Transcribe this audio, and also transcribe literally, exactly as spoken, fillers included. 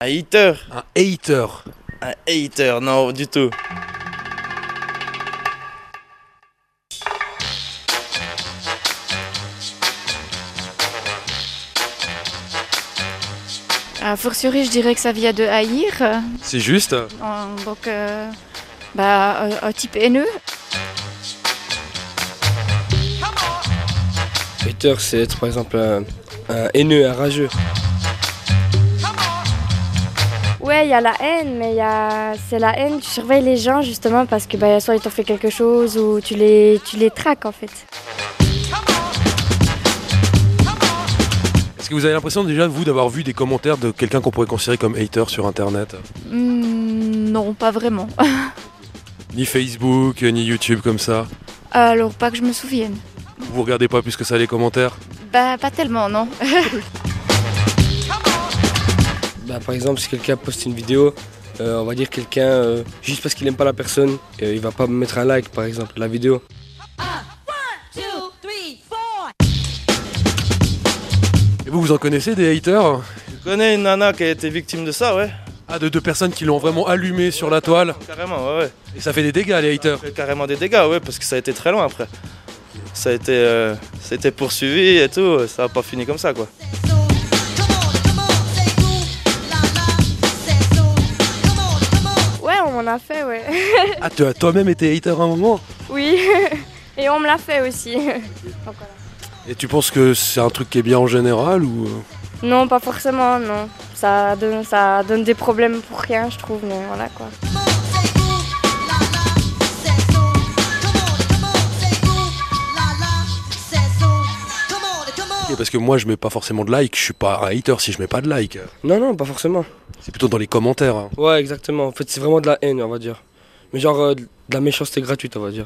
Un hater? Un hater. Un hater, non, du tout. A fortiori, je dirais que ça vient de haïr. C'est juste. En- donc, euh, bah, un, un type haineux. Hater, c'est être par exemple un, un haineux, un rageux. Ouais, il y a la haine, mais il y a... c'est la haine, tu surveilles les gens justement parce que bah, soit ils t'ont fait quelque chose ou tu les, tu les traques en fait. Est-ce que vous avez l'impression déjà, vous, d'avoir vu des commentaires de quelqu'un qu'on pourrait considérer comme hater sur Internet? Hmm, non, pas vraiment. Ni Facebook, ni YouTube comme ça? Alors, pas que je me souvienne. Vous regardez pas plus que ça les commentaires? Bah, pas tellement, non. Bah, par exemple, si quelqu'un poste une vidéo, euh, on va dire quelqu'un, euh, juste parce qu'il aime pas la personne, euh, il va pas mettre un like par exemple, la vidéo. Et vous, vous en connaissez des haters? Je connais une nana qui a été victime de ça, ouais. Ah, de deux personnes qui l'ont vraiment allumé sur la toile? Carrément, ouais, ouais. Et ça fait des dégâts, les haters? Ça fait carrément des dégâts, ouais, parce que ça a été très loin après. Ça a été, euh, ça a été poursuivi et tout, ça n'a pas fini comme ça, quoi. Ouais, on m'en a fait, ouais. Ah, tu as toi-même été hater à un moment? Oui, et on me l'a fait aussi. Donc, voilà. Et tu penses que c'est un truc qui est bien en général ou... Non, pas forcément, non. Ça donne, ça donne des problèmes pour rien, je trouve, mais voilà quoi. Et parce que moi, je mets pas forcément de like, je suis pas un hater si je mets pas de like. Non, non, pas forcément. C'est plutôt dans les commentaires. hein. Ouais, exactement. En fait, c'est vraiment de la haine, on va dire. Mais genre euh, de la méchanceté gratuite, on va dire.